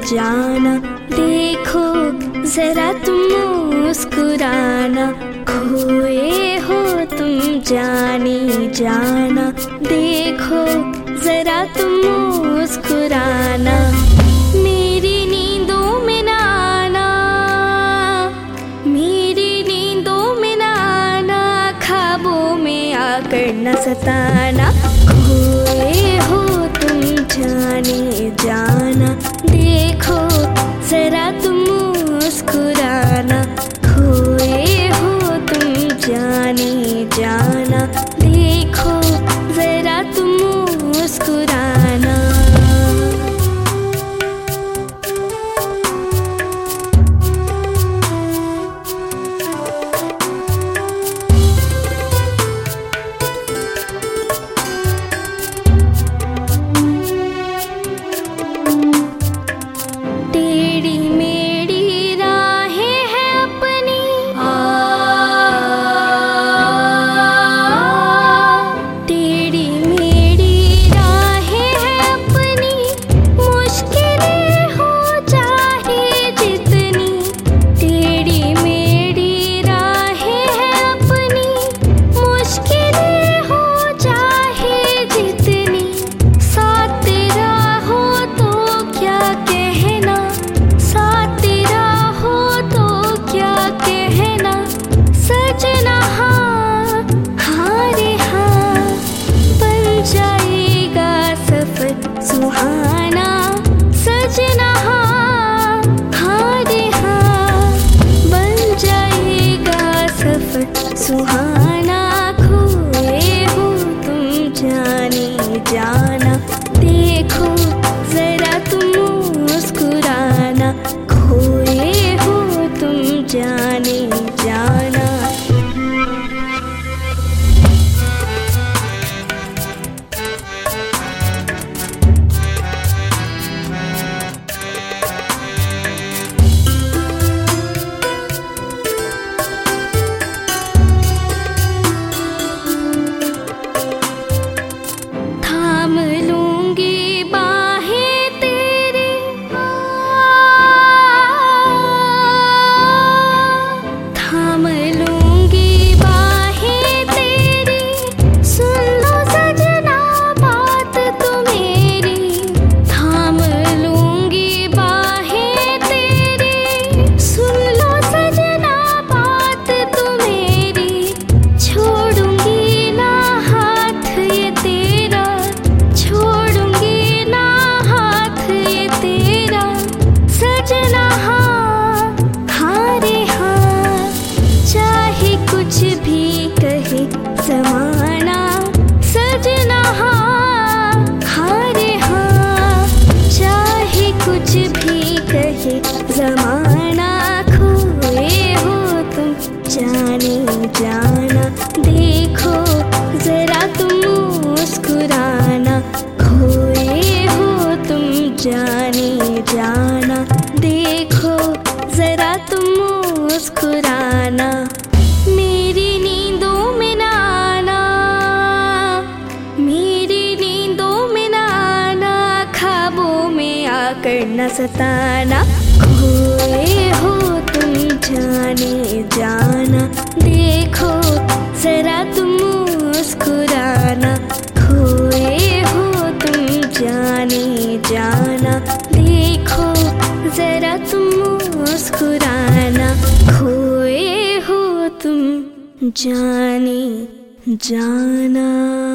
जाना, देखो जरा तुम मुस्कुराना, खोए हो तुम जाने जाना, देखो जरा तुम मुस्कुराना। मेरी नींदों में ना आना, मेरी नींदों में ना आना, ख्वाबों में आकर न सताना, खोए हो तुम जाने जाना, देखो जरा तुम मुस्कुराना, खोए हो तुम जाने जाना, देखो जरा तुम मुस्कुराना। सुहाना सजना हाँ, हाँ रे हाँ, बन जाएगा सफर सुहाना, खोए हो तुम जाने जाना, देखो जरा तुम मुस्कुराना, खोए हो तुम जाने जाना। ज़माना सजना हाँ, हाँ रे हाँ, चाहे कुछ भी कहे ज़माना, खोए हो तुम जाने जाना, देखो जरा तुम मुस्कुराना, खोए हो तुम जाने जाना, देखो जरा तुम मुस्कुराना। मेरी नींदों में ना आना, मेरी नींदों में ना आना, ख्वाबों में आकर न सताना, खोए हो तुम जाने जाना, देखो जरा तुम मुस्कुराना, खोए हो तुम जाने जाना, देखो जरा तुम मुस्कुराना, खोए हो तुम जाने जाना।